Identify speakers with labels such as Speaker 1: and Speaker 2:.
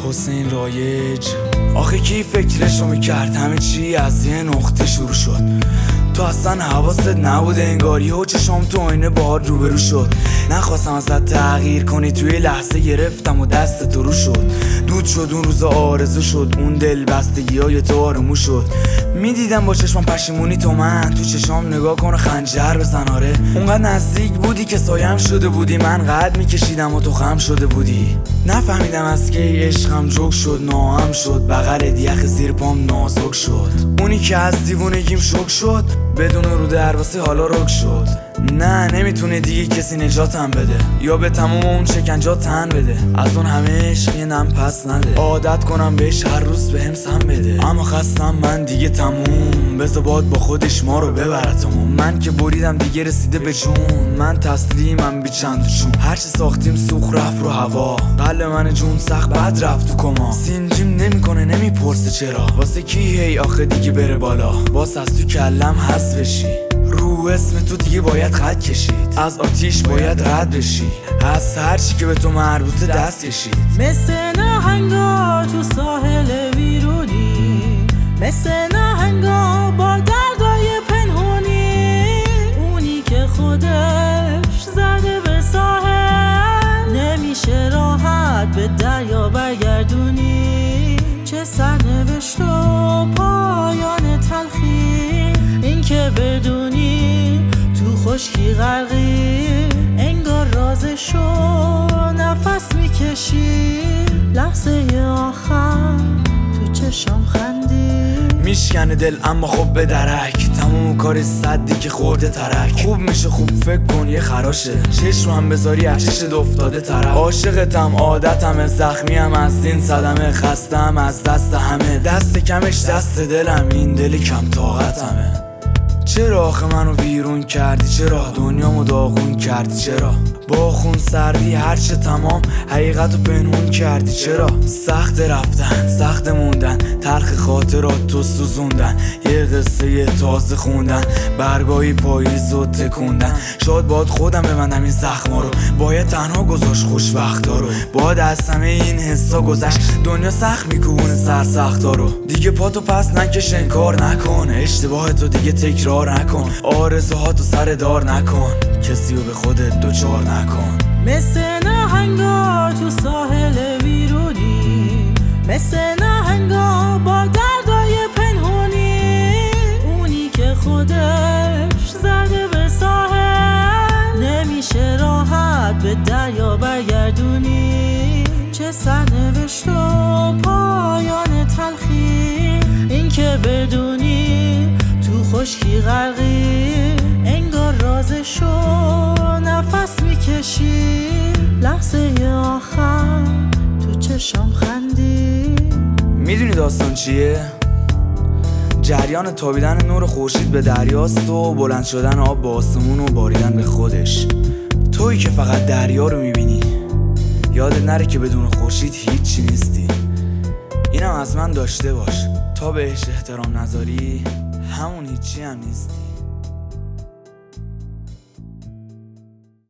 Speaker 1: حسین رایج. آخه کی فکرشو میکرد همه چی از یه نقطه شروع شد؟ تو اصلا حواست نبوده انگاری و چشام تو آینه باهات روبرو شد. نخواستم ازت تغییر کنی توی لحظه گرفتم و دست تو رو شد. دود شد اون روز آرزو شد، اون دل بستگی های تو آرومو شد. میدیدم با چشمم پشیمونی تو من تو چشام نگاه کن و خنجر بزن. آره اونقدر نزدیک بودی که سایم شده بودی، من قد میکشیدم و تو خم شده بودی. نفهمیدم از کی عشقم جوک شد، ناهم شد، بغل یخ زیر پام نازک شد. اونی که از دیوونگیم شوک شد، بدون رو درباسه حالا رک شد. نه نمیتونه دیگه کسی نجاتم بده یا به تموم اون شکنجا تن بده. از اون همه عشق یه نم پس نده، عادت کنم بهش هر روز بهم سم بده. اما خستم من دیگه تموم، بذار باد با خودش ما رو ببرتمون. من که بریدم دیگه رسیده به جون، من تسلیمم بی چند و چون. هرچی ساختیم سوخ رفت رو هوا، قلب من جون سخت بد رفت تو کما. سینجیم نمیکنه نمیپرسه چرا، واسه کی هی آخه دیگه بره بالا. باس از تو کلم حذف بشی، رو اسم تو دیگه باید خط کشید. از آتیش باید رد بشی، از هرچی که به تو مربوطه دست کشید.
Speaker 2: مثل نهنگا تو ساحل ویرونی، مثل نهنگا با دردای پنهونی. اونی که خودش زده به ساحل، نمیشه راحت به دریا برگردونی. چه سرنوشت و پایان تلخی، این که بدونی تو خشکی غرقی. انگار رازشو نفس میکشی، لحظه آخر تو چشم خندی.
Speaker 1: میشکنه دل اما خب به درک، تموم کار صدی که خورده ترک. خوب میشه خوب فکر کن یه خراشه، چشم هم بذاری عشقت افتاده طرف. عاشقتم عادتم زخمیم از این صدمه، خستم از دست همه. دست کمش دست دلم، این دل کم طاقتمه. چرا آخه منو ویرون کردی؟ چرا دنیامو داغون کردی؟ چرا با خون سردی هرچه تمام حقیقتو پنهون کردی؟ چرا سخت رفتن سخت موندن، تلخ خاطرات تو سوزوندن. یه قصه تازه خوندن، برگاهی پاییزو تکوندن. شاید باید خودم ببندم این زخما رو، باید تنها گذاشت خوشبختا رو. باید از همه این حسا گذشت، دنیا سخت میکوبونه سرسختا رو. دیگه پاتو پس نکش انکار نکن، اشتباهتو دیگه تکرار نکن. آرزوهاتو سر دار نکن، کسی رو به خودت دوچار نکن.
Speaker 2: مثل نهنگا تو ساحل ویرونی، مثل نهنگا با دردای پنهونی. اونی که خودش زده به ساحل، نمیشه راحت به دریا برگردونی. چه سرنوشت و پایان تلخی، این که بدونی تو خشکی غرقی. انگار رازشو نفس میکشی، لحظه آخر تو چشم خندی.
Speaker 1: میدونی داستان چیه؟ جریان تابیدن نور خورشید به دریاست و بلند شدن آب به آسمون و باریدن به خودش. تویی که فقط دریا رو میبینی، یادت نره که بدون خورشید هیچی نیستی. اینم از من داشته باش، تا بهش احترام نذاری همون هیچی هم نیستی.